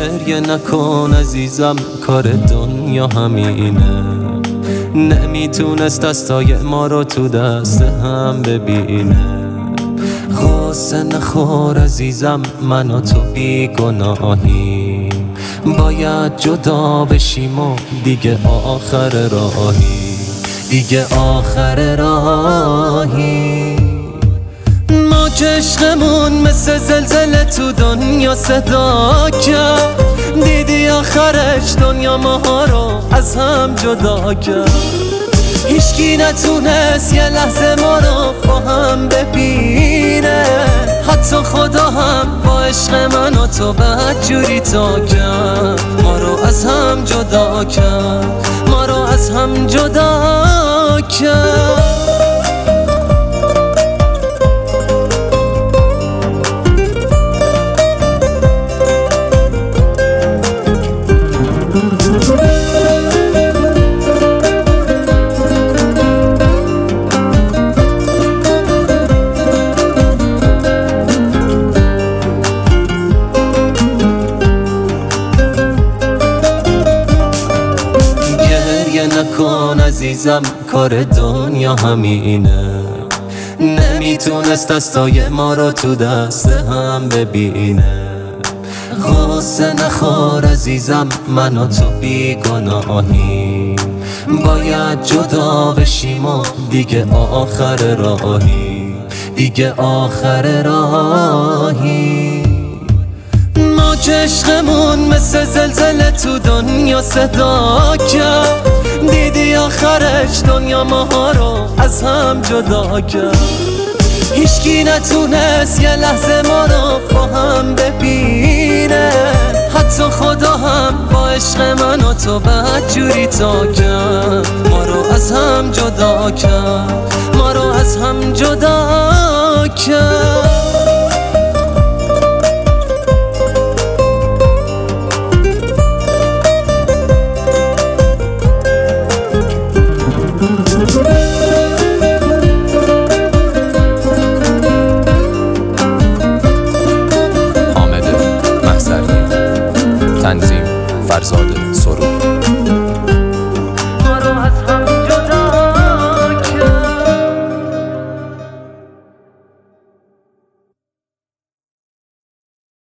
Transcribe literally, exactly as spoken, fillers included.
گریه نکن عزیزم، کار دنیا همینه. نمیتونست دستای ما رو تو دست هم ببینه. غصه نخور عزیزم، من و تو بیگناهیم. باید جدا بشیم و دیگه آخر راهی، دیگه آخر راهی. ما که عشقمون مثل زلزله تو دنیا صدا کرد. دیدی آخرش دنیا ماها رو از هم جدا کرد. هیچکی نتونست یه لحظه ما رو با هم ببینه. حتی خدا هم با عشق من و تو بدجوری تا کرد. ما رو از هم جدا کرد، ما رو از هم جدا کرد. نکن عزیزم، کار دنیا همینه. نمیتونست دستای ما رو تو دست هم ببینه. غصه نخور عزیزم، من و تو بیگناهیم. باید جدا بشیم و دیگه آخر راهی، دیگه آخر راهی. ما که عشقمون مثل زلزله تو دنیا صدا کرد. دیدی آخرش دنیا ماها رو از هم جدا کرد. هیچکی نتونست یه لحظه ما رو با هم ببینه. حتی خدا هم با عشق من و تو بدجوری تا کرد. ما رو از هم جدا کرد، ما رو از هم جدا کرد. تنظیم فرزاد